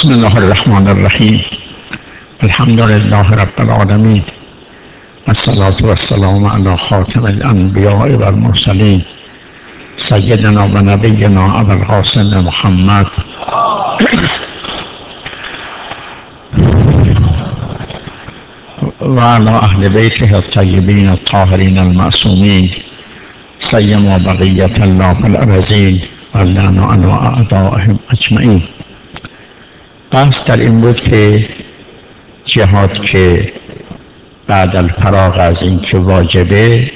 بسم الله الرحمن الرحیم. الحمد لله رب العالمین، الصلاة والسلام علی خاتم الانبیاء و المرسلین، سیدنا و نبینا ابی القاسم محمد و علی اهل بیته الطیبین الطاهرین المعصومین، سیما بقیة الله فی الارضین و لعن عن اعدائهم اجمعین. بحث در این بود که جهاد که بعد الفراغ از این که واجبه،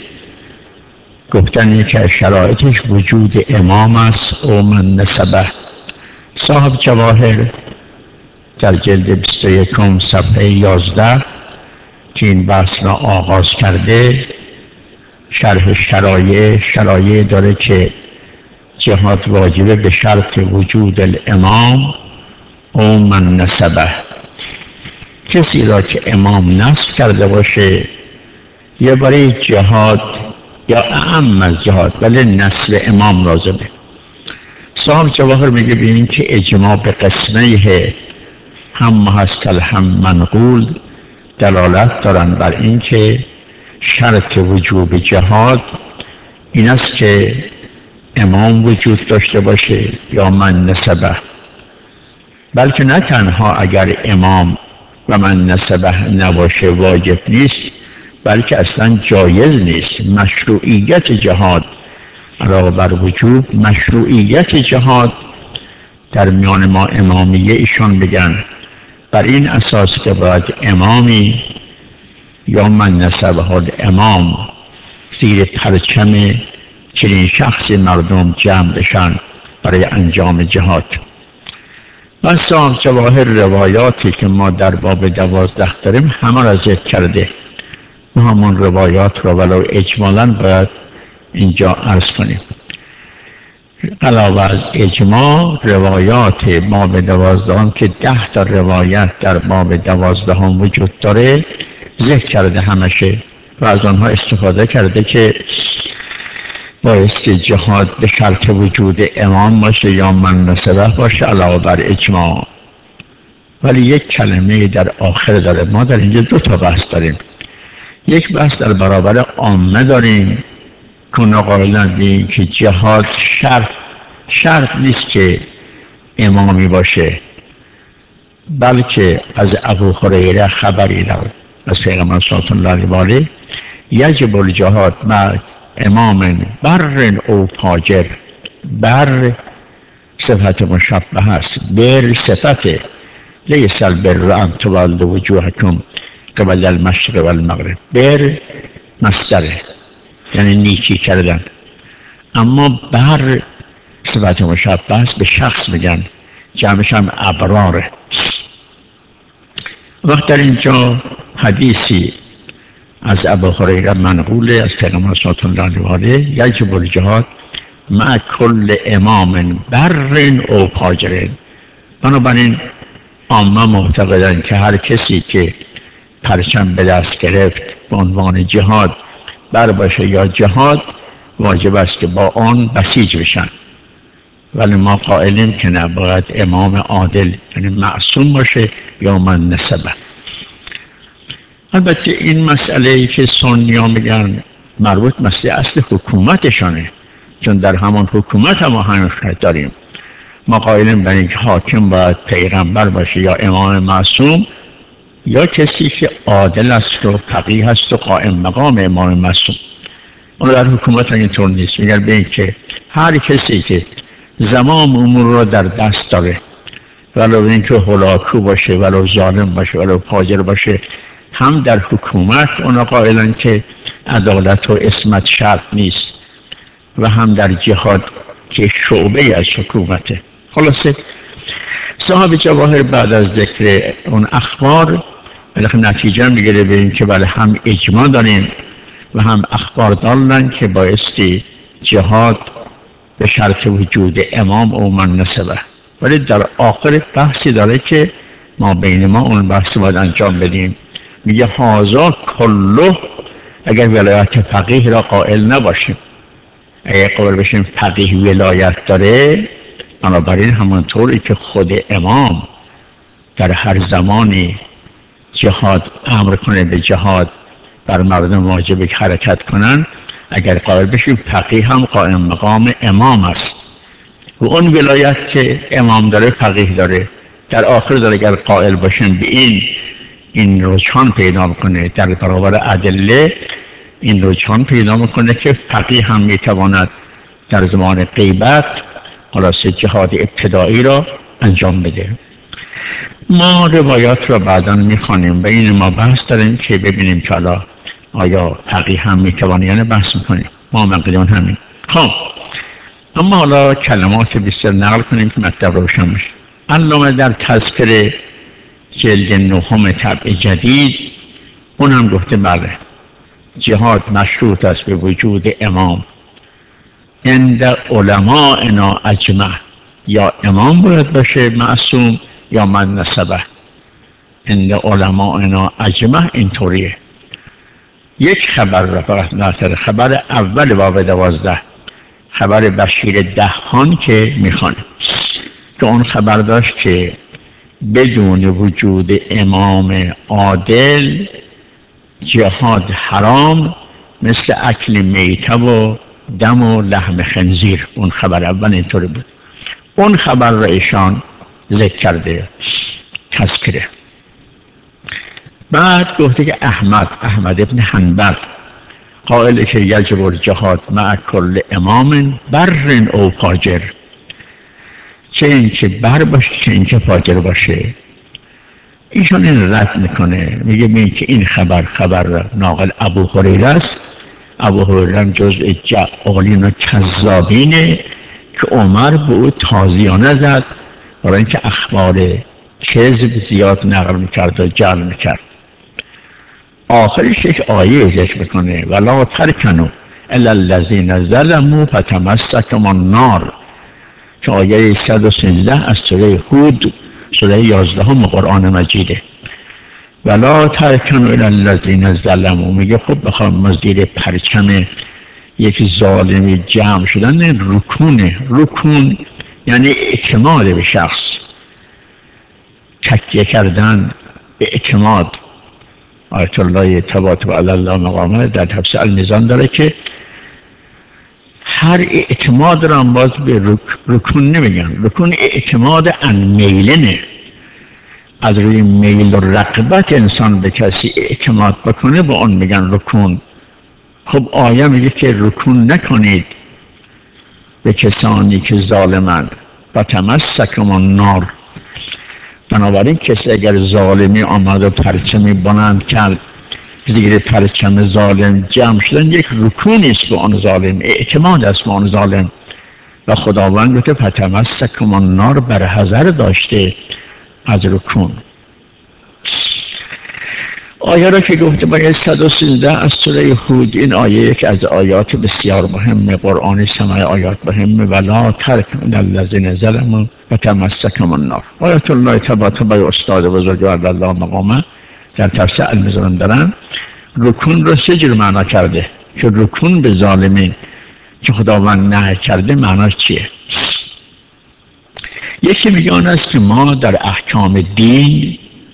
گفتن که شرایطش وجود امام است و من نسبه. صاحب جواهر در جلد 21 صفحه 11 که این بحث را آغاز کرده، شرح شرایع داره که جهاد واجبه به شرط وجود الامام او من نسبه. کسی را که امام نصب کرده باشه یا برای جهاد یا اعم از جهاد ولی نصب امام لازمه. صاحب جواهر میگه ببینیم که اجماع به قسمه هم محصل هم منقول دلالت دارن بر این که شرط وجوب جهاد این است که امام وجود داشته باشه یا من نسبه، بلکه نه تنها اگر امام و من نسبه نباشه واجب نیست، بلکه اصلا جایز نیست. مشروعیت جهاد علاوه بر وجوب، مشروعیت جهاد در میان ما امامیه ایشان بگن بر این اساس که باید امامی یا من نسبه الامام زیر پرچم چنین شخصی مردم جمع بشن برای انجام جهاد. و صاحب جواهر روایاتی که ما در باب 12 داریم همه را ذکر کرده و همون روایات را ولو اجمالاً باید اینجا عرض کنیم. علاوه از اجماع روایات باب 12 که 10 تا روایت در باب 12 هم وجود داره ذکر کرده همشه و از آنها استفاده کرده که بایستی جهاد به شرط وجود امام باشه یا من نسبه باشه علاوه بر اجماع. ولی یک کلمه در آخر داره. ما در اینجا 2 تا بحث داریم. یک بحث در برابر عامه داریم که قائلند بیم که جهاد شرط نیست که امامی باشه، بلکه از ابو هریره خبری دارد از پیغمبر صلی الله علیه و آله یجب الجهاد مع امام بر او فاجر. بر صفت مشبه است، بر صفت لیس البر ان تولوا وجوهکم قبل المشرق و المغرب. بر مصدره یعنی نیکی کردن، اما بر صفت مشبه است، به شخص میگن، جمعش هم ابراره. وقت در اینجا حدیثی از ابو هریره منقوله از پیغمبر صلی الله علیه و آله یجب الجهاد مع کل امام بر او فاجر. بنابراین عامه معتقدند که هر کسی که پرچم به دست گرفت به عنوان جهاد بر باشه یا جهاد واجب است که با آن بسیج بشن. ولی ما قائلیم که نباید امام عادل یعنی معصوم باشه یا من نسبه. البته این مسئله ای که سنی‌ها میگن مربوط مسئله اصل حکومتشانه، چون در همان حکومت ما هنوز داریم. ما قائلیم بر اینکه حاکم باید پیغمبر باشه یا امام معصوم یا کسی که عادل است و فقیه است و قائم مقام امام معصوم. اون در حکومت اینطور نیست. میگن به این که هر کسی که زمام امور را در دست داره، ولو اینکه هلاکو باشه، ولو ظالم باشه، ولو فاجر باشه، هم در حکومت اونا قائلن که عدالت و عصمت شرط نیست و هم در جهاد که شعبه از حکومته. خلاصه صاحب جواهر بعد از ذکر اون اخبار بالاخره نتیجه میگیره به این که بله هم اجماع داریم و هم اخبار دارن که بایستی جهاد به شرط وجود امام او من نسبه. ولی در آخر بحثی داره که ما بین ما اون بحث باید انجام بدیم. میگه هازا کلو اگر ولایت فقیه را قائل نباشیم، اگر قائل بشیم فقیه ولایت داره، بنابراین همانطوری که خود امام در هر زمانی جهاد امر کنه به جهاد، بر مردم واجب حرکت کنن، اگر قائل بشیم فقیه هم قائم مقام امام است و اون ولایت که امام داره فقیه داره. در آخر داره اگر قائل باشیم به این رجحان پیدا میکنه در برابر ادله، این رجحان پیدا میکنه که فقیه هم میتواند در زمان غیبت خلاصه جهاد ابتدایی را انجام بده. ما روایات را بعدا میخوانیم و این ما بحث داریم که ببینیم که حالا آیا فقیه هم میتوانه، یعنی بحث میکنیم ما مقدمون همین. خب اما حالا کلمات بسیار نقل کنیم که مطلب روشن بشه. علامه در تذکره جلد 9 طبع جدید اون هم گفته بله جهاد مشروط است به وجود امام عند علماءنا اجمع، یا امام باید باشه معصوم یا من نسبه. عند علماءنا اجمع اینطوریه. یک خبر را فقط ناصر خبر اول باب 12 خبر بشیر دهان که میخوانه که اون خبر داشت که بدون وجود امام عادل جهاد حرام مثل اکل میته و دم و لحم خنزیر. اون خبر اول اینطوری بود. اون خبر را ایشان ذکر کرده تذکره. بعد گفته که احمد ابن حنبل قائل که یجب الجهاد مع کل امام بر او فاجر، چه اینکه بر باشه چه اینکه فاجر باشه. ایشان این رد میکنه، میگه ببین که این خبر ناقل ابو هریره است. ابو هریره جزء جعالین و کذابینه که عمر به او تازیانه زد برای اینکه اخبار کذب زیاد نقل میکرد و جعل میکرد. آخرش یک آیه ذکر میکنه ولا ترکنوا الی الذین ظلموا فتمسکهم النار، که آیه 113 از سوره هود، سوره 11 قرآن مجیده. ولا ترکنوا الی الذین ظلموا، میگه خب بخوام ما زیر پرچم یک ظالمی جمع شدن رکون یعنی اعتماد به شخص، تکیه کردن به اعتماد. آیت الله تبارک علی الله مقامه در تفسیر المیزان داره که هر اعتماد را باز به رکون نمیگن. رکون اعتماد ان میلنه، از روی میل و رغبت انسان به کسی اعتماد بکنه به اون میگن رکون. خب آیه میگه که رکون نکنید به کسانی که ظالمند و تمسکهم النار. بنابراین کسی اگر ظالمی آمد و پرچمی بلند کرد زیر پرچم ظالم جمع شدن یک رکونی است به آن ظالم، اعتماد است به آن ظالم. و خداوند گفته فتمسکهم النار، بر حذر داشته از رکون. آیه را که گفته باید 113 از سوره هود، این آیه یک از آیات بسیار مهم قرآن سمای آیات مهم ولا ترکنوا الذین ظلموا فتمسکهم النار. آیت الله تبارک استاد بزرگ الله مقامه در تفسیر المیزان دارن رکون را 3 جور معنا کرده که رکون به ظالمین که خداوند نهی کرده معناش چیه. یکی میگه آن است که ما در احکام دین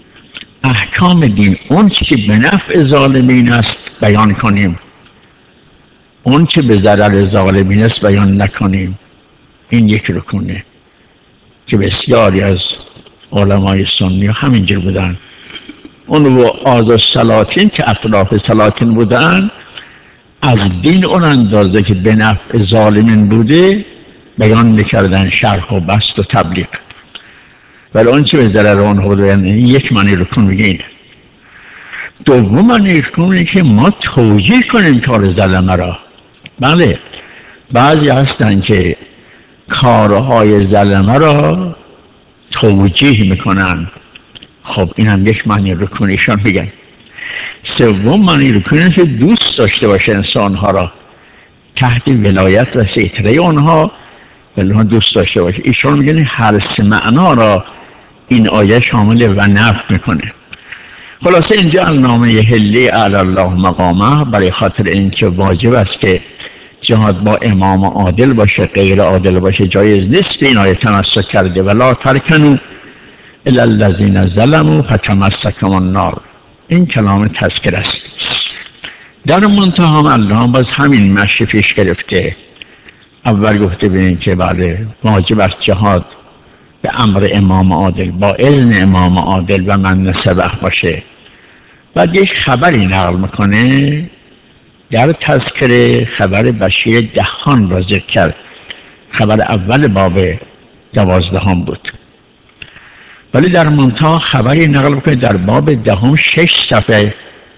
اون که به نفع ظالمین است بیان کنیم، اون که به ضرر ظالمین است بیان نکنیم. این یک رکونه که بسیاری از علمای سنی همینجور بودن. اون و آز سلاطین که اطراف سلاطین بودن از دین اون اندازه که به نفع ظالمین بوده بیان میکردن، شرح و بسط و تبلیغ. ولی اون چه به ضرر اونها بوده، یعنی یک معنی رکون میگه اینه. دوم معنی رکون میگه که ما توجیه کنیم کار ظلمه را. بله بعضی هستن که کارهای ظلمه را توجیه میکنن، خب این هم یک معنی رکونیشان میگن. سوم معنی رکون که دوست داشته باشه انسانها را، تحت ولایت و سیطره اونها دوست داشته باشه. ایشان میگن هر 3 معنا را این آیه شامل و نفی میکنه. خلاصه اینجا علامه حلی علی الله مقامه برای خاطر اینکه واجب است که جهاد با امام عادل باشه، غیر عادل باشه جایز نیست، این آیه تمسک کرده ولا ترکنوا الا الذین ظلموا فتمسکهم النار. این کلام تذکر است. در منتها هم الله باز همین مشی پیش گرفته. اول گفته ببینید که بعد واجب است جهاد به امر امام عادل با اذن امام عادل و من سبق باشه. بعد یک خبری نقل میکنه در تذکره، خبر بشیر دهان را ذکر کرد. خبر اول باب 12 بود، ولی در منتها خبری نقل میکنه در باب 10 6 صفحه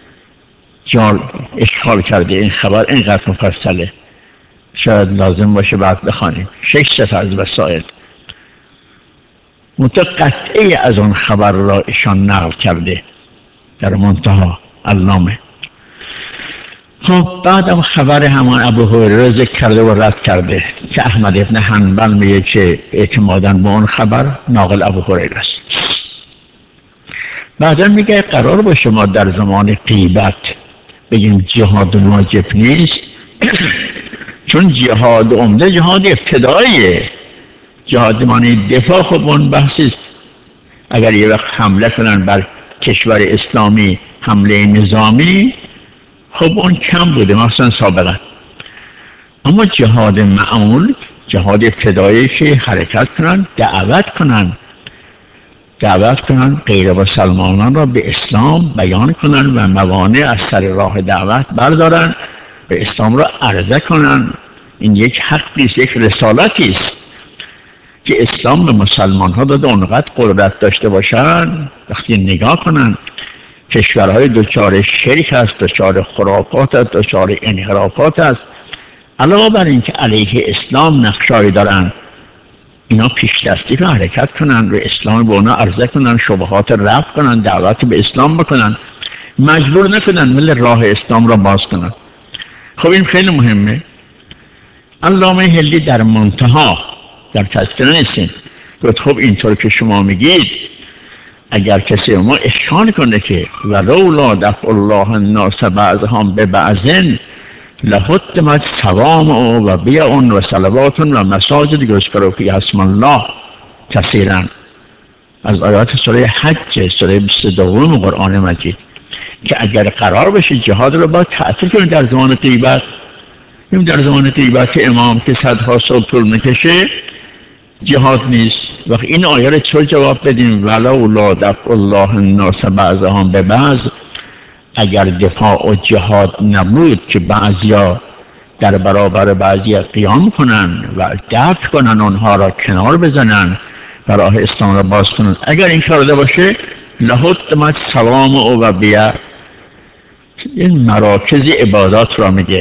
اشکال کرده. این خبر اینقدر مفصله شاید لازم باشه بعد بخوانیم. 6 صفحه از وسائل متقطعی از اون خبر را ایشان نقل کرده در منتها علامه. خب بعدم خبر همان ابو هریره ذکر کرده و رد کرده که احمد ابن حنبل میگه که اعتمادا به اون خبر ناقل ابو هریره است. بعدا میگه قرار باشه ما در زمان غیبت بگیم جهاد واجب نیست چون جهاد عمده جهاد ابتداییه. جهاد معنی دفاع خب اون بحثیست. اگر یه وقت حمله کنن بر کشور اسلامی حمله نظامی خب اون کم بوده مثلا سابقا، اما جهاد معمول جهاد ابتدایی که حرکت کنن دعوت کنن غیر مسلمانان را به اسلام بیان کنن و موانع از سر راه دعوت بردارن، به اسلام را عرضه کنن. این یک حقی است، یک رسالتی است که اسلام به مسلمان ها داده اونقدر قدرت داشته باشن. وقتی نگاه کنن کشورهای دچار شرک است، دچار خرافات است، دچار انحرافات است، علاوه بر اینکه علیه اسلام نقشایی دارن، اینا پیش دستی رو حرکت کنن، به اسلام به اونا عرضه کنن، شبهات رفع کنن، دعوت به اسلام بکنن، مجبور نکنن مل راه اسلام را باز کنن. خب این خیلی مهمه. علامه هندی در منتها در تذکره نیستیم گفت خب اینطور که شما میگید اگر کسی ما اشکال کنه که ولولا دفع الله الناس بعضهم ببعض لهدمت صوامع و بیع و صلوات و مساجد یذکر فیها اسم الله کثیرا، از آیات سوره حج سوره 22 قرآن مجید، که اگر قرار بشه جهاد رو باید تعطیل کنیم در زمان غیبت. این در زمان غیبت امام که صدها سال طول میکشه جهاد نیست. وقت این آیه رو چطور جواب بدیم؟ ولولا دفع الله الناس بعضهم ببعض، اگر دفاع و جهاد نبود که بعضیا در برابر بعضیا قیام کنن و دفع کنن اونها را کنار بزنن و راه اسلام را باز کنن، اگر این کرده باشه لهدمت صوامع و بیع، این مراکز عبادات را میگه.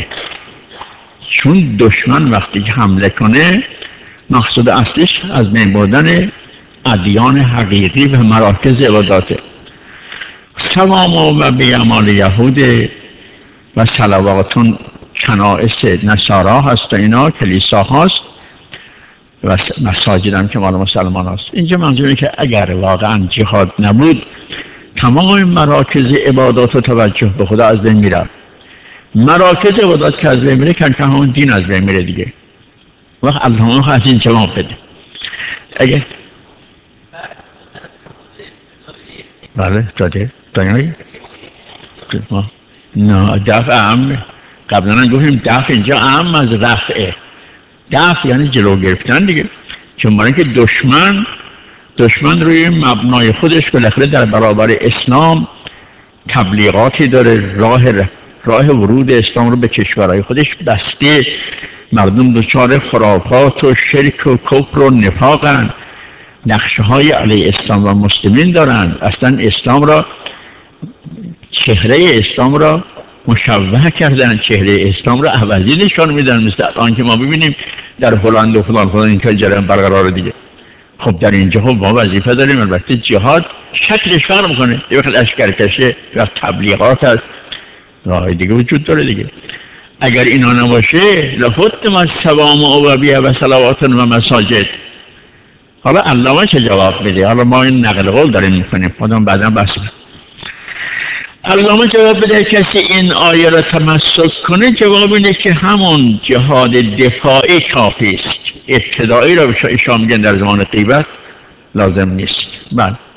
چون دشمن وقتی که حمله کنه مقصود اصلیش از بین بردن ادیان حقیقی و مراکز عباداته. صوامع و بیع مال یهود و صلواتون کنائس نصارا هست و اینا کلیسا هست و مساجد هم که مال مسلمان هست. اینجا منظوره که اگر واقعا جهاد نبود تمام مراکز عبادات و توجه به خدا از بین میره. مراکز عبادات که از بین میره که همون دین از بین میره دیگه. وقت الله از این جواب بده. اگه بله داده دانایی نه دفع اهم. قبلا گفتیم دفع اینجا اهم از رفعه. دفع یعنی جلو گرفتن دیگه، چون برای که دشمن روی مبنای خودش بالاخره در برابر اسلام تبلیغاتی داره، راه ورود اسلام رو به کشورهای خودش بسته، مردم دچار خرافات و شرک و کفر و نفاقن، نقشه های علیه اسلام و مسلمین دارن، اصلا اسلام را چهره اسلام را مشوه کردن، چهره اسلام را عوضی نشان میدن، مثل الان که ما ببینیم در هلند و فلان این که جریان برقرار دیگه. خب در اینجا خب ما وظیفه داریم. البته جهاد شکلش فرق میکنه، یه وقت لشکرکشی و تبلیغات هست، راه دیگه وجود داره دیگه. اگر اینا نباشه لهدمت صوامع و بیع و صلوات و مساجد. حالا علامه چه جواب میده؟ حالا ما این نقل قول داریم میکنیم، خودم بعدا بحث کنم. علامه جواب بده کسی این آیه را تمسک کنه جواب اینه که همون جهاد دفاعی کافی است، ابتدایی را ایشان میگن در زمان غیبت لازم نیست. بله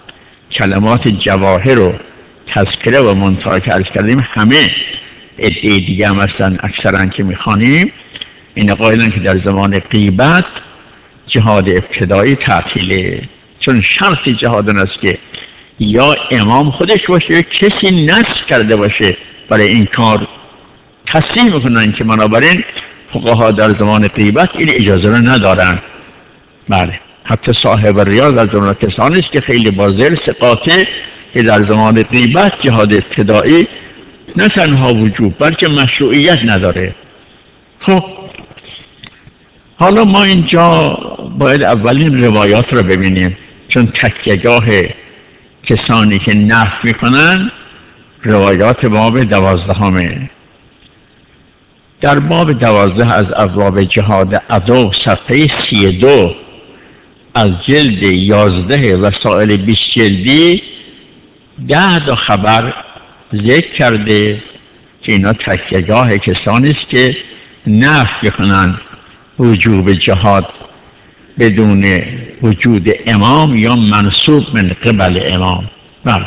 کلمات جواهر و تذکره و منتهی که عرض کردیم همه ادعای دیگه هم هستن اکثرا که میخوانیم این قائلن که در زمان غیبت جهاد ابتدایی تعطیله، چون شرط جهاد است که یا امام خودش باشه یا کسی نصب کرده باشه برای این کار. تصریح میکنن که بنابراین فقها در زمان غیبت این اجازه رو ندارن. بله، حتی صاحب ریاض از جمله کسانی است که خیلی باذل ثقاته که در زمان غیبت جهاد ابتدایی نه تنها وجوب بلکه مشروعیت نداره. خب حالا ما اینجا باید اولین روایات رو ببینیم، چون تکیه‌گاه کسانی که نفی میکنن روایات باب 12. در باب 12 از ابواب جهاد عدو صفحه 32 از جلد 11 وسائل 20 جلدی 10 تا خبر ذکر کرده که اینا تکیه‌گاه کسانی است که نفی کنند وجوب جهاد بدون وجود امام یا منصوب من قبل امام. بله،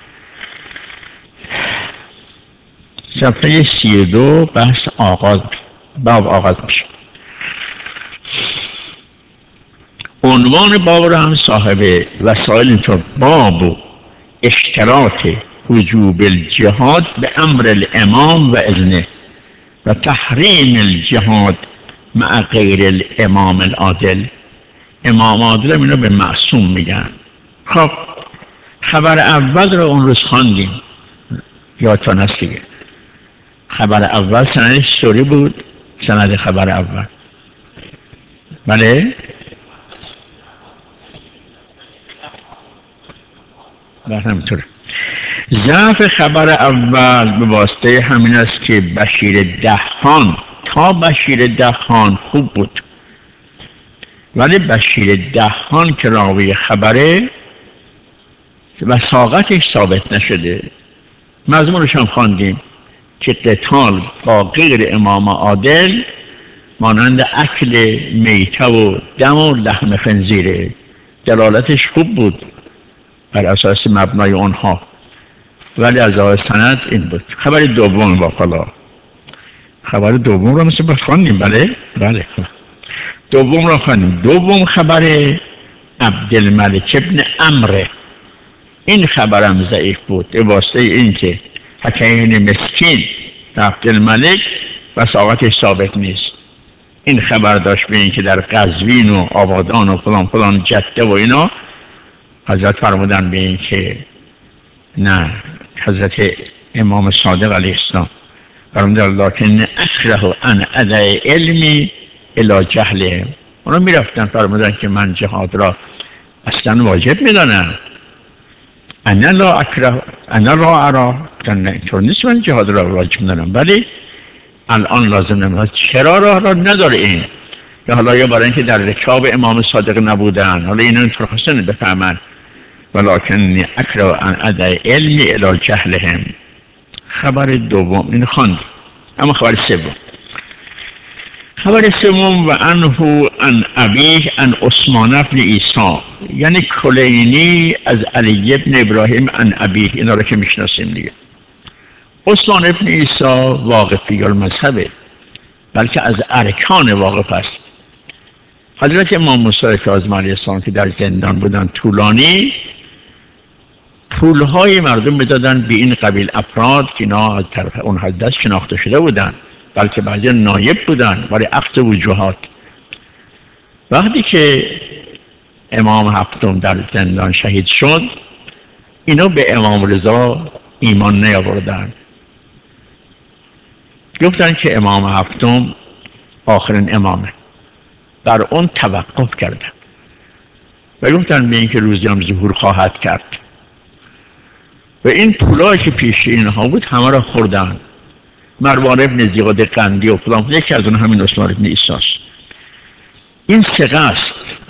صفحه 32 بحث باب آغاز میشه. عنوان باب را هم صاحب وسائل اینطور: باب اشتراط وجوب الجهاد به امر الامام و اذنه و تحریم الجهاد مع غیر الامام العادل. امام عادل هم اینو به معصوم میگن. خب خبر اول رو اون روز خواندیم، یادتون هست دیگه. خبر اول سندش چطوری بود؟ سند خبر اول بله همینطوره. ضعف خبر اول به واسطه همین است که بشیر دهقان تا بشیر دهقان خوب بود، ولی بشیر دهقان که راوی خبره وثاقتش ثابت نشده. مضمونش هم خواندیم که قتال با غیر امام عادل مانند اکل میته و دم و لحم خنزیره. دلالتش خوب بود بر اساس مبنای اونها، ولی از آن سند این بود. خبر دوم واقعا خبر دوم رو مثل خواندیم. بله دوم رو خواندیم. دوم خبر عبدالملک ابن عمره. این خبرم ضعیف بود به واسطه این که حکیم مسکین عبدالملک وثاقتش ثابت نیست. این خبر داشت به این که در قزوین و آبادان و فلان جده و اینا حضرت فرمودن به این که نه، حضرت امام صادق علیه السلام فرمودن لکن اکره ان ادع علمی الی جهل. اونا میرفتن فرمودن که من جهاد را اصلا واجب میدانم. انا لا اکره انا لا ارا، اینطور نیست من جهاد را واجب میدانم، ولی الان لازم نمیدونم چرا راه را نداره این، یا حالا یا برای اینکه در رکاب امام صادق نبودن، حالا اینا اینطور خواستن بفهمن. ولکن اکره ان ادع علمی الی جهلهم. خبر دوم این خواند. اما خبر سوم، خبر سوم و انه ان ابیه ان عثمان بن عیسی، یعنی کلینی از علی بن ابراهیم ان ابیه، اینا رو که میشناسیم دیگه. عثمان بن عیسی واقفی المذهبه، بلکه از ارکان واقف است. حضرت امام موسی کاظم علیه السلام که در زندان بودن طولانی، پولهای مردم میدادن به این قبیل افراد که اینا از طرف اون حضرت شناخته شده بودن، بلکه بعضی نایب بودن برای عقد وجوهات. وقتی که امام هفتم در زندان شهید شد، اینا به امام رضا ایمان نیاوردن. گفتن که امام هفتم آخرین امامه، بر اون توقف کردن و گفتن به این که روزی هم ظهور خواهد کرد. و این پولایی که پیش اینها بود همه را خوردن. مروان ابن زیاد قندی و فلان، یکی از اون همین عثمان ابن عیسی است. این ثقه است،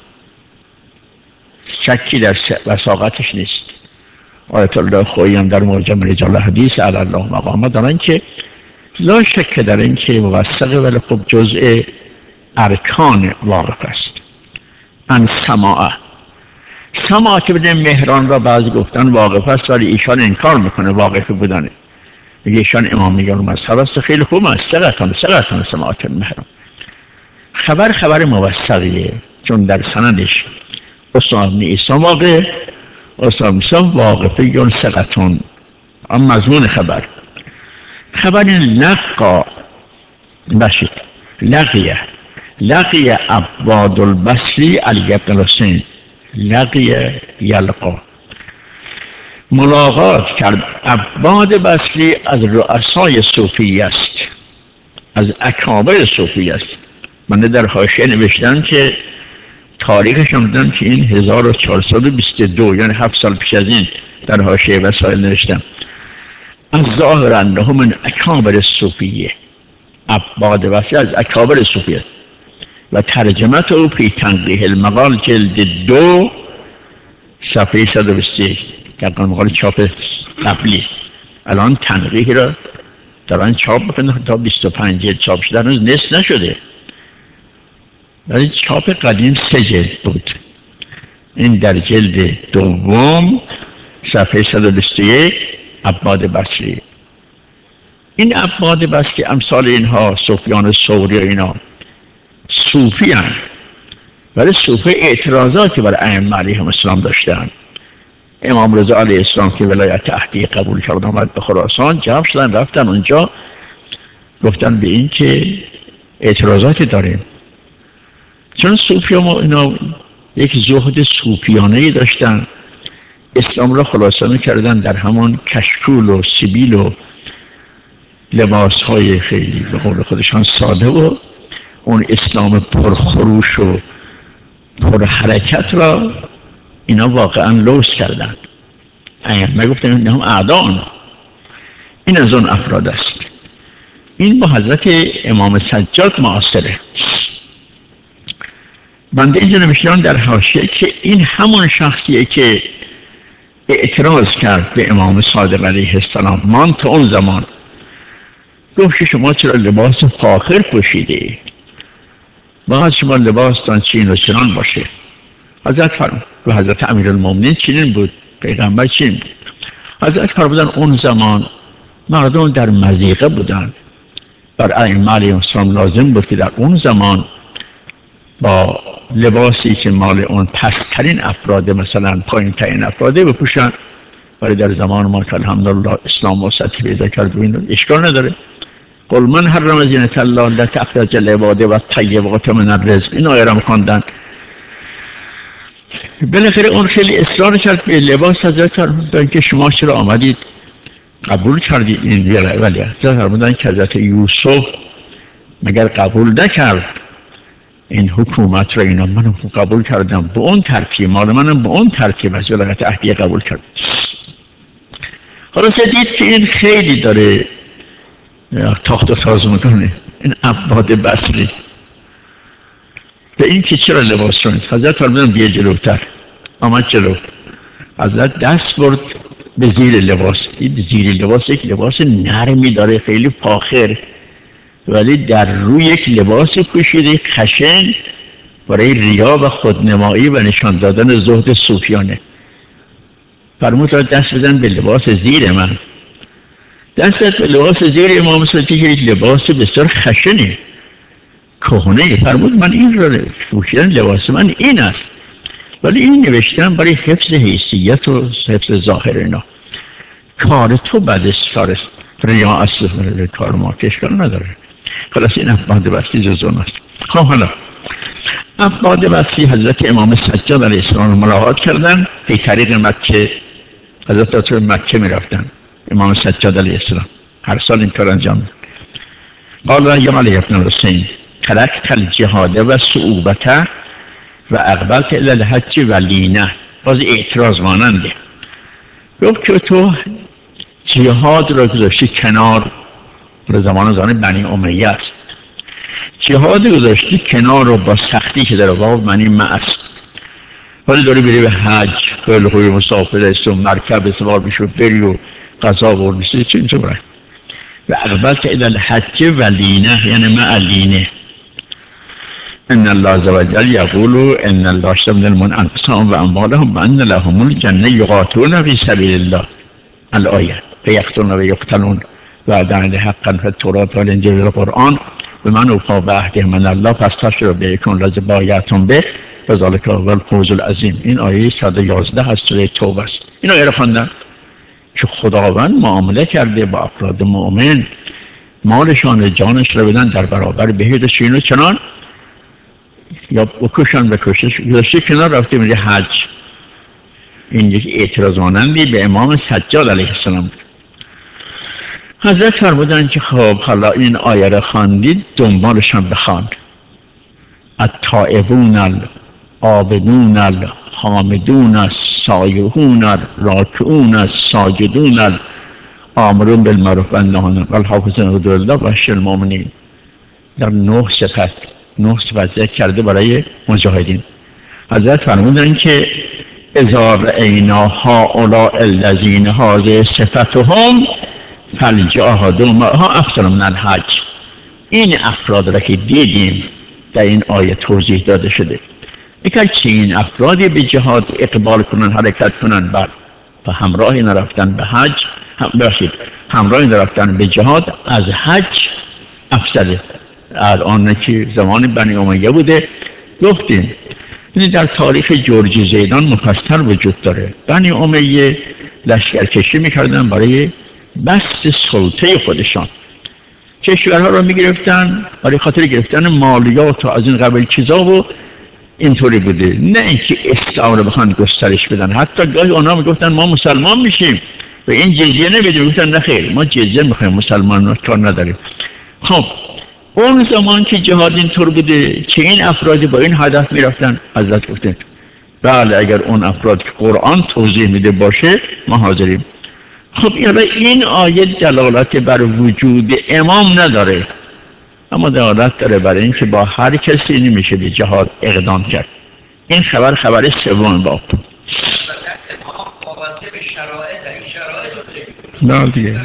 شکی در وثاقتش نیست. آیت الله خویی هم در معجم رجال حدیث علی الله مقامه دارن که لا شک در این که موثقه، ولی خب جزء ارکان واقف است. ان سماعه سماک بن مهران را بعضی گفتن واقف است، ولی ایشان انکار میکنه واقف بودنه، میگه ایشان امامیان مذهب است. خیلی خوب است، ثقتان سماک بن مهران. خبر موثقیه، چون در سندش اسامه بن عیسی واقع، اسامه بن عیسی واقفه یون ثقتون. اما مضمون خبر لقا باشید، لقی عباد البصری علی بن الحسین، لقی یلقا، ملاقات کرد. عباد بصری از رؤسای صوفی است، از اکابر صوفی است. من در حاشیه نوشتم که تاریخش هم دیدم که این 1422 یعنی 7 سال پیش از این در حاشیه وسائل نوشتم. از ظاهر انه من اکابر صوفیه، عباد بصری از اکابر صوفی است. و ترجمت او فی تنقیح المقال جلد 2 صفحه 121 در مقال چاپ قبلی. الان تنقیح را دارن چاپ بکنن تا 25 جلد چاپ شده، هنوز نصف نشده، ولی چاپ قدیم 3 جلد بود. این در جلد 2 صفحه 121 عباد بصری. این عباد بصری امثال اینها سفیان ثوری و اینا صوفی هم، ولی صوفی اعتراضاتی بر ائمه علیهم السلام داشتن. امام رضا علیه السلام که ولایت عهدی قبول کرد آمد به خراسان، جمع شدن رفتن اونجا گفتن به این که اعتراضاتی داریم، چون صوفی ما اینا یک زهد صوفیانه‌ای داشتن، اسلام را خلاصه می‌کردن در همون کشکول و سیبیل و لباس‌های خیلی به قول خودشان ساده و اون اسلام پرخروش و پرحرکت را اینا واقعا لوث کردن. ائمه گفتن اینهم اعدان. این از اون افراد است. این با حضرت امام سجاد معاصره. بنده اینجا نمیشنم در حاشیه که این همون شخصیه که اعتراض کرد به امام صادق علیه السلام. من تا اون زمان گفت شما چرا لباس فاخر پوشیده؟ باید شما لباستان چین و چنان باشه. حضرت فرمود و حضرت امیرالمومنین چنین بود، پیغمبر چنین بود. حضرت فرمودن اون زمان مردم در مضیقه بودن، بر ائمه علیهم السلام لازم بود که در اون زمان با لباسی که مال اون پسترین افراد مثلا پایین ترین افراده بپوشن، ولی در زمان ما که الحمدلله اسلام وسعت پیدا کرد و این اشکال نداره. قل من حرم زینة الله التي اخرج لعباده والطیبات من الرزق، این آیه را می‌خواندن. بالاخره اون خیلی اصرار کرد به لباس. حضرت فرمودن که شما چرا آمدید قبول کردید این؟ ولی حضرت فرمودن که حضرت یوسف مگر قبول نکرد این حکومت را؟ اینا من قبول کردم به اون ترتیب، مال منم به اون ترتیب از ولایت عهدیه قبول کرد. حالا دید که این خیلی داره تاخت و تاز میکنه این عباد بصری به این که چرا لباس رو حضرت فرمودن بیا جلوتر. آمد جلو. حضرت دست برد به زیر لباس. دید زیر لباس یک لباس نرمی داره خیلی فاخر، ولی در روی یک لباس پوشیده خشن برای ریا و خودنمایی و نشان دادن زهد صوفیانه. فرمود دست بزن به لباس زیر من. دست به لباس زیر امام صادق یک لباس بسیار خشنه کهنه. فرمود من این را پوشیدن لباس من این است، ولی این نوشتم برای حفظ حیثیت و حفظ ظاهر اینا. کار تو بدست، کار ریا اصل کار ما که اشکال نداره. خلاص این عباد بصری جز اون است. خب حالا عباد بصری حضرت امام سجاد علیه السلام ملاقات کردن به طریق مکه. حضرت دکتر مکه می رفتن امام سجاد علیه السلام هر سال این کار انجام میدن. قال یا علی ابن الحسین ترکت الجهاد و صعوبته و اقبلت الی الحج و لینه. باز اعتراض ماننده. گفت که تو جهاد را گذاشتی کنار، به زمان بنی امیه است. جهاد گذاشتی کنار رو با سختی که در واقع بنی است، ولی داری بری به حج، خیلی خوبی مسافر است و مرکب سوار بشو بری و قضا بردیستی چه اینطوره. و اقبلت الی الحج و لینه یعنی مع لینه. ان الله عز وجل یقول ان الله اشترى من المؤمنین و اموالهم بان لهم الجنه یقاتلون فی سبیل الله الآیه فیقتلون و یقتلون وعدا حقا فی التوراة والانجیل والقرآن و من اوفی بعهده من الله فاستبشروا بایکم الذی بایعتم به وذلک هو الفوز العظیم. این آیه 111 از سوره توبه است. این آیه رو خواندم که خداوند معامله کرده با افراد مؤمن، مالشان جانش رو بدن در برابر بهشت چین و چنان، یا بکشن بکشش گذاشته کنار، رفته میره حج. این یک اعتراض مانندی به امام سجاد علیه السلام بود. حضرت فرمودن که خب حالا این آیه رو خواندید دنبالش هم بخواند. التائبون العابدون الحامدون السائحون الراکعون الساجدون الآمرون بالمعروف و النهون عن والحافظون لحدود الله و بشر المؤمنین. در 9 صفت ذکر کرده برای مجاهدین. حضرت فرمودن که اذا رأینا هؤلاء الذین هذه صفتهم فلجاهدوا معها افضل من الحج. این افراد را که دیدیم در این آیه توضیح داده شده، اگر چه این افرادی به جهاد اقبال کنن، حرکت کنن، بعد و همراه این رفتن به حج همراه این رفتن به جهاد از حج افضله. الان که زمان بنی امیه بوده گفتیم، یعنی در تاریخ جورج زیدان مفصل وجود داره. بنی امیه لشکرکشی میکردن برای بسط سلطه خودشان، کشورها رو میگرفتن برای خاطر گرفتن مالیات و از این قبیل چیزا و اینطوری بوده، نه اینکه اسلام رو بخوان گسترش بدن. حتی گاهی اونا میگفتن ما مسلمان میشیم و این جزیه نمیدیم، میگفتن نه خیر ما جزیه میخوایم، مسلمان کار نداریم. خب اون زمان که جهاد اینطور بوده که این افرادی با این هدف میرفتن، حضرت گفتن بله اگر اون افراد که قرآن توضیح میده باشه ما حاضریم. خب این آیه دلالت بر وجود امام نداره، اما دلالت داره برای اینکه با هر کسی نمیشه به جهاد اقدام کرد. این خبر سوم باب. نه دیگه،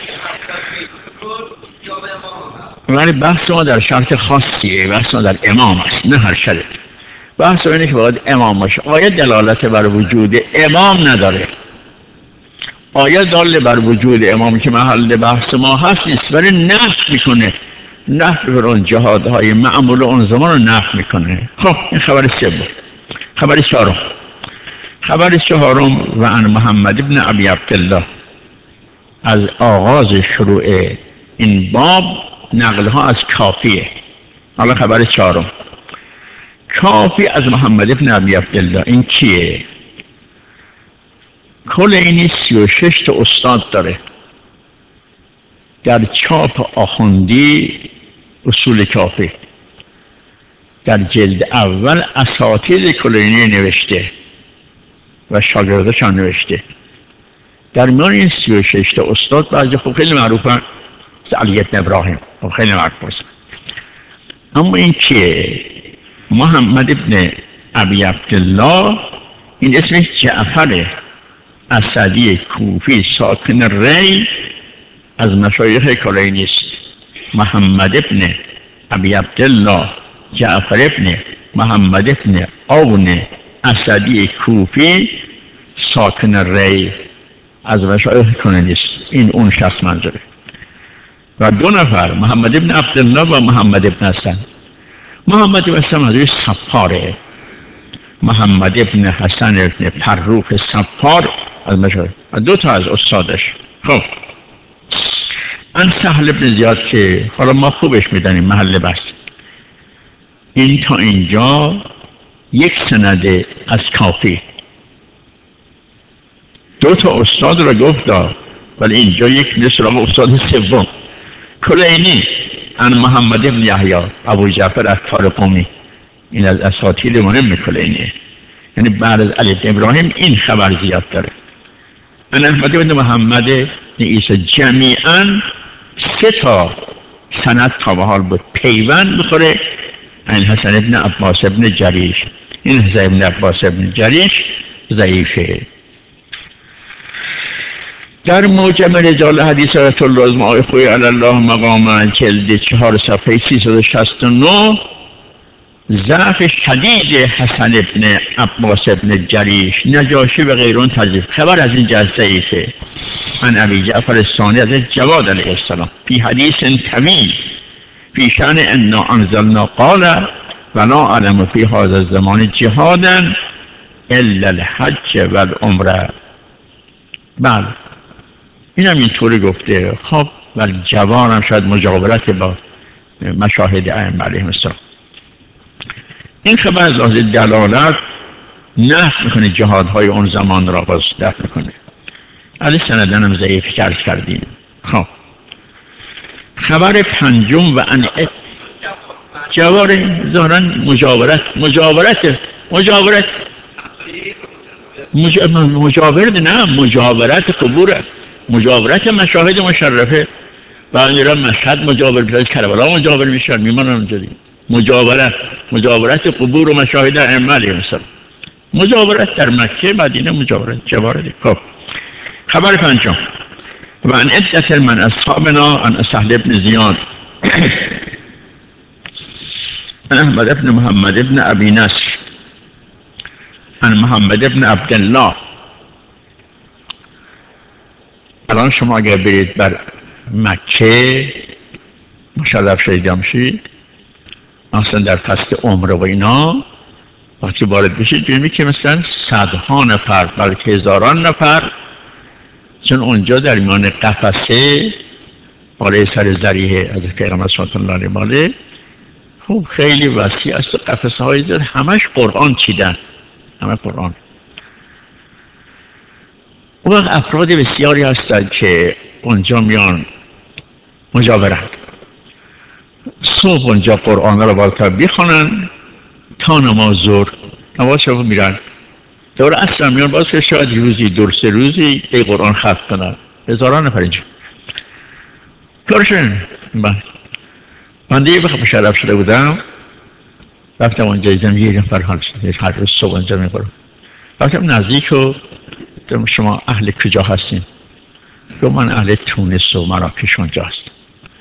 ولی بحث ما در شرط خاصیه، بحث ما در امام است نه هر شرط. بحث اینه که باید امام باشه. آیه دلالت بر وجود امام نداره. آیه دال بر وجود امام که محل بحث ما هست نیست، ولی نفی میکنه، نفی بر اون جهادهای معمول اون زمان رو نفی میکنه. خب این خبر سوم. خبر چهارم و عن محمد ابن ابی عبدالله. از آغاز شروع این باب نقل ها از کافیه. حالا خبر چهارم، کافی از محمد ابن ابی عبدالله. این کیه؟ کلینی 36 تا استاد داره. در چاپ آخوندی اصول کافی در جلد اول اساطیر کلینی نوشته و شاگرداشان نوشته. در میان این 36 تا استاد بعضی خب خیلی معروفن، علی ابن ابراهیم خب خیلی معروف است. اما این که محمد ابن ابی عبدالله، این اسمش جعفر اسدی کوفی ساکن ری، از مشایخ کلینی است. محمد ابن ابی عبدالله جعفر ابن محمد ابن اون اسدی کوفی ساکن ری، از مشایخ کلینی است. این اون شخص منظوره. و 2 نفر، محمد ابن عبدالله و محمد ابن حسن. محمد ابن حسن منظوره صفاره، محمد ابن حسن ابن فروخ صفار از مشایخ و 2 تا از استادش. خب ان سهل ابن زیاد که حالا ما خوبش میدنیم محل بحث. این تا اینجا یک سند از کافی. 2 تا استاد را گفت، ولی اینجا یک مثل استاد سوم. کلینی ان محمد ابن یحیی ابو جعفر الطارقمی، این از اساطیر مهم کلینیه، یعنی بعد از علی ابن ابراهیم این خبر زیاد داره. ان احمد ابن محمد ابن عیسی، جمیعا 3 تا سند تا به حال بود پیوند بخوره. این حسن ابن عباس ابن جریش، این حسن ابن عباس ابن جریش ضعیفه. در موجم رجال حدیث آیت الله از معای خوی علی الله مقام جلد 4 صفحه 369 ضعف شدید حسن ابن عباس ابن جریش نجاشی و غیرون تضعیف. خبر از این جلسه ای که عن ابی جعفر الثانی از جواد علیه السلام فی حدیث طویل فی شأن انا انزلنا قال ولا اعلم فی هذا الزمان جهادا الا الحج والعمره. بله این هم اینطوری گفته. خب ولی جوان هم شاید مجاورت با مشاهد ائمه علیهم السلام. این خبر از لحاظ دلالت نفی میکنه جهادهای اون زمان را باز دفع میکنه. علی سندن هم ضعیف کردیم. خب خبر پنجم و ان جوار ظاهرا مجاورت قبور، مجاورت مشاهد مشرفه و ایران مشهد مجاور بلاد کربلا مجاور میشن میمانن اونجوری. مجاورت قبور و مشاهد ائمه علیهم السلام، مجاورت در مکه مدینه جواره. خب خبر پنجم و ان عدة من اصحابنا عن سهل بن زیاد عن احمد بن محمد بن ابی نصر عن محمد بن عبدالله. الان شما اگر برید بر مکه مشرف شدید میشید، اصلا در فصل عمره و اینا وقتی وارد بشید ببینید که مثلا صدها نفر بلکه هزاران نفر، چون اونجا در میان قفسه بالای سر ذریحه از پیغمبر صلی الله علیه و آله خب خیلی وسیع است و قفسه های زیاد همش قرآن چیدن، همه قرآن. اون وقت افراد بسیاری هستند که اونجا میان مجاورن، صبح اونجا قرآن رو بالاتر بیخونن تا نماز ظهر، نماز شب میرن، دور اصلا میان باز که شاید روزی دور سه روزی ای قرآن ختم کنن. هزاران نفر اینجا کارشون. من دیگه بخواه مشرف شده بودم، رفتم اونجا دیدم یه نفر حال شده هر روز صبح اونجا میخورم. رفتم نزدیک و شما اهل کجا هستین؟ رو من اهل تونس و مراکش اونجا هستم.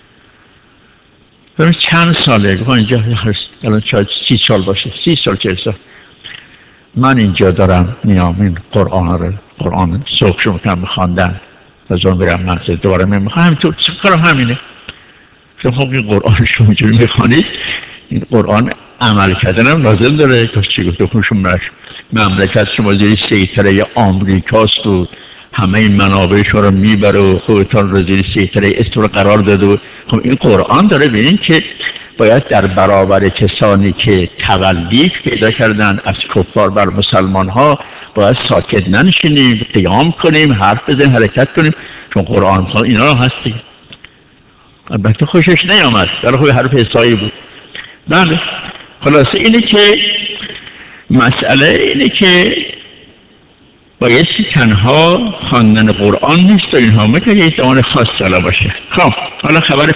برای چند ساله گفت اینجا هست، الان شاید 30 سال باشه، 30 سال 40 سال من اینجا دارم میام این قرآن صبح شما کنم بخواندن و زن برم مسجد دوباره میخوام همینطور کارم همینه. خب این قرآن شما اینجوری میخوانید، این قرآن عمل کردن هم لازم داره. چی گفته خونشون مملکت شما زیر سیطره آمریکاست و همه این منابع شما رو میبره و خودتان رو زیر سیطره استور قرار داده و خب این قرآن داره ببینین که باید در برابر کسانی که تولید پیدا کردن از کفار بر مسلمان ها باید ساکت ننشینیم، قیام کنیم، حرف بزنیم، حرکت کنیم، چون قرآن ها اینا هستی. البته خوشش نیامد، در خوی حرف حسایی بود. بله خلاصه اینه که مسئله اینه که بایستی تنها خواندن قرآن نیست و اینها میکنه یه زمان خاص سالا باشه. خب حالا خبر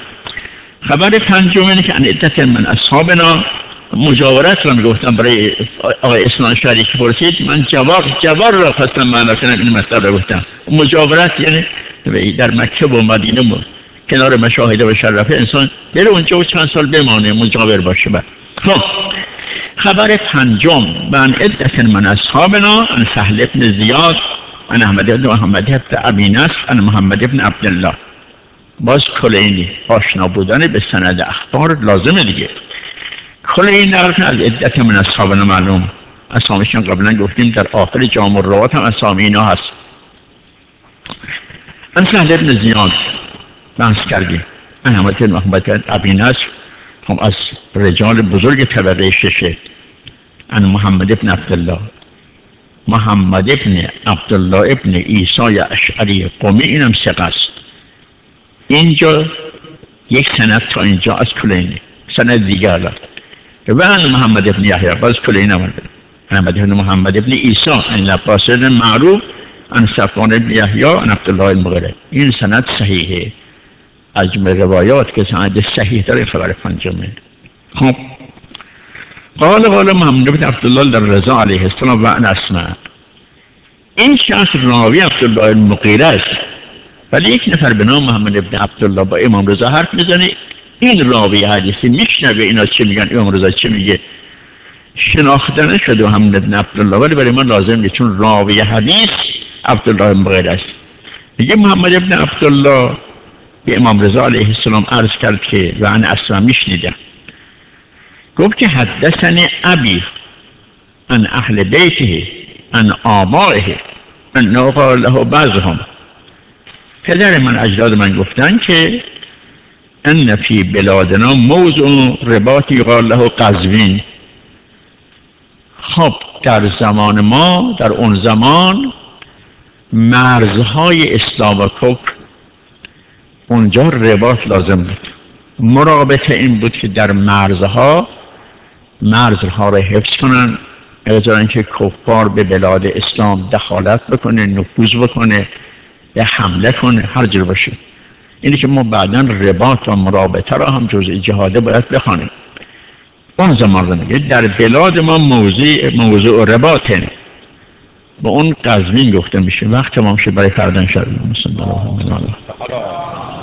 پنجم اینه که ان عدة من اصحابنا، مجاورت رو میگفتم برای آقای اسنان شریک پرسید، من جوار را خواستم معنا کنم این مسئله رو گفتم. مجاورت یعنی در مکه و مدینه کنار مشاهد و شرفه انسان بره اونجا و چند سال بمانه مجاور باشه. خب خبر پنجم و ان عدة من اصحابنا عن سهل بن زیاد عن احمد بن محمد بن ابی نصر عن محمد بن عبدالله. باز کلینی آشنا بودن به سند اخبار لازمه دیگه. کلینی نقل از عدة من اصحابنا معلوم، اسامیشون قبلا گفتیم در آخر جامع الروات هم اسامی اینا هست. عن سهل بن زیاد بحث کردیم، احمد بن محمد بن ابی نصر هم از رجال بزرگ طبقه ششه. عن محمد بن عبدالله، محمد بن عبدالله ابن عیسی اشعری قمی، اینم ثقه است. اینجا یک سند تا اینجا از کلینی، سند دیگر الان و عن محمد بن یحیی باز کلینی آمده، محمد بن محمد بن عیسی عن عباس بن معروف عن صفوان بن یحیی عن عبدالله المغیره. این سند صحیحه، از جمله روایات که سند صحیح داره خبر پنجمه. خب قال محمد بن عبدالله در رضا علیه السلام و ان اسمع. این شخص راوی عبدالله المغیره است، ولی یک نفر به نام محمد بن عبدالله با امام رضا حرف میزنه، این راوی حدیثی میشنوه اینا چه میگن، امام رضا چه میگه، شناخته نشده محمد بن عبدالله، ولی برای ما لازم نیست چون راوی حدیث عبدالله بن بغیر است. میگه محمد بن عبدالله به امام رضا علیه السلام عرض کرد که و انا اصلا میشنیدم، گفت که حدثنی ابی عن اهل بیته عن آبائه انه قال له بعضهم، پدر من اجداد من گفتن که ان فی بلادنا موضع رباطی یقال له قزوین. خب در زمان ما، در اون زمان مرزهای اسلام و کفر اونجا رباط لازم بود. مرابطه این بود که در مرزها را حفظ کنن، اجازه اینکه کفار به بلاد اسلام دخالت بکنه، نفوذ بکنه یا حمله کنه، هر جور باشه. اینی که ما بعداً رباط و مرابطه را هم جزء جهاده باید بخوانیم. اون زمان رو میگه در بلاد ما موضوع رباطه، با اون قزوین گفته میشه. وقت تمام شد، برای فردا انشاءالله.